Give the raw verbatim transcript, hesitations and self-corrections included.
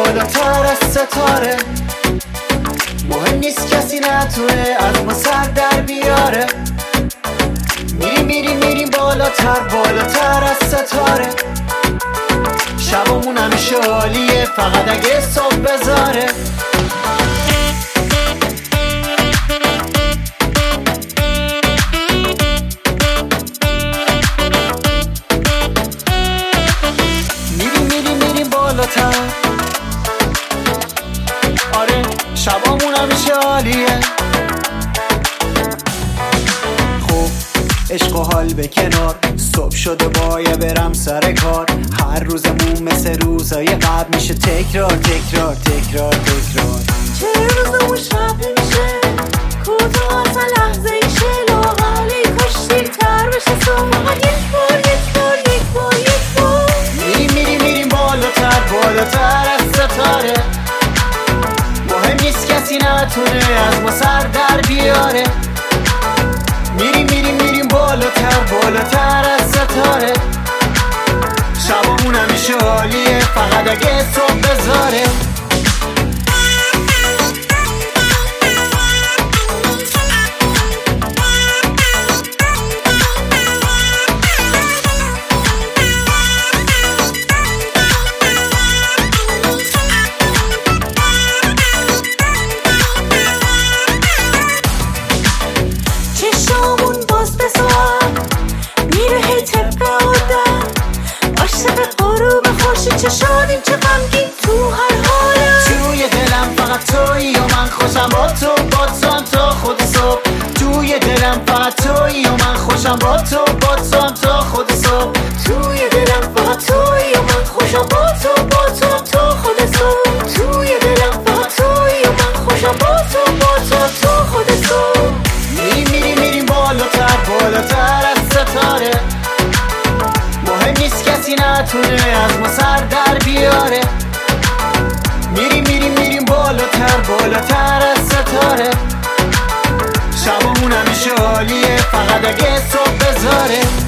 بالاتر از ستاره. مهم نیست کسی نتونه از ما سر در بیاره. میریم میریم میریم بالاتر بالاتر از ستاره. شبمون همیشه عالیه فقط اگه صبح بذاره. میریم میریم میریم بالاتر. آره شبمون همیشه عالیه. خب عشق و حال به کنار، صبح شده باید برم سر کار. هر روزمون مثل روزای قبل میشه تکرار تکرار تکرار تکرار. چه روزمون شب میشه کوتاه از لحظه ایشه. لاغلی کاش دیرتر بشه صبح. فقط یک بار یک بار یک بار یک بار. میریم میریم میریم بالاتر بالاتر از ستاره. مهم نیست کسی نتونه از ما سر در بیاره. میریم میریم میریم بالاتر بالاتر از ستاره. شبمون همیشه عالیه فقط اگه صبح بذاره. چشامون باز بسار میره هی طبق عادت. عاشق غروب خورشید چشانیم چه غمگین تو هر حالت. توی دلم فقط تویی و من خوشم با تو با تو هم تا خود صبح. توی دلم فقط تویی و من خوشم با تو با تو هم تا خود صبح. توی دلم فقط تویی و من خوشم با تو با تو هم تا خود صبح. توی دلم فقط تویی و من خوشم با تو با تو هم تا خود صبح. میریم میریم میریم بالاتر بالاتر از ستاره. مهم نیست کسی نتونه از ما سر در بیاره. میریم میریم میریم بالاتر بالاتر از ستاره. شبمون همیشه عالیه فقط اگه صبح بذاره.